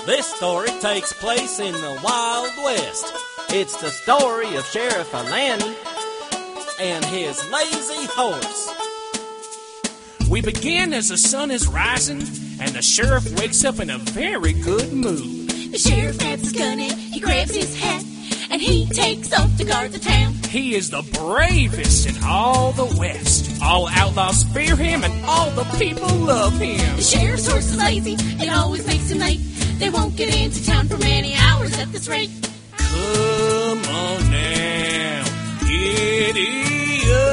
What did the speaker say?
This story takes place in the Wild West. It's the story of Sheriff Alani and his lazy horse. We begin as the sun is rising, and the sheriff wakes up in a very good mood. The sheriff grabs his gun and he grabs his hat, and he takes off to guard the town. He is the bravest in all the West. All outlaws fear him, and all the people love him. The sheriff's horse is lazy, it always makes him late. They won't get into town for many hours at this rate. Come on now, giddy up.